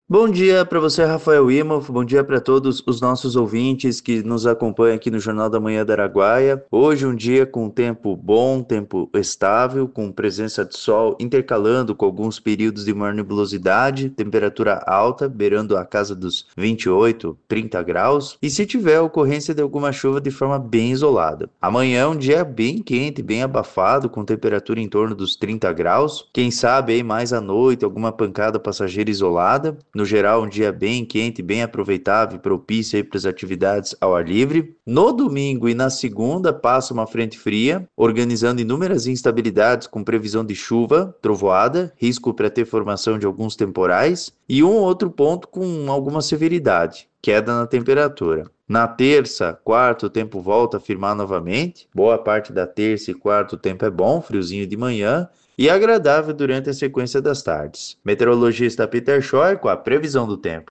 Bom dia para você, Rafael Imhoff. Bom dia para todos os nossos ouvintes que nos acompanham aqui no Jornal da Manhã da Araguaia. Hoje um dia com tempo bom, tempo estável, com presença de sol intercalando com alguns períodos de maior nebulosidade, temperatura alta, beirando a casa dos 28, 30 graus. E se tiver ocorrência de alguma chuva de forma bem isolada. Amanhã um dia bem quente, bem abafado, com temperatura em torno dos 30 graus. Quem sabe aí mais à noite alguma pancada passageira isolada. No geral, um dia bem quente, bem aproveitável e propício aí para as atividades ao ar livre. No domingo e na segunda, passa uma frente fria, organizando inúmeras instabilidades com previsão de chuva, trovoada, risco para ter formação de alguns temporais e um outro ponto com alguma severidade, queda na temperatura. Na terça, quarta, o tempo volta a firmar novamente. Boa parte da terça e quarta o tempo é bom, friozinho de manhã e agradável durante a sequência das tardes. Meteorologista Peter Schor com a previsão do tempo.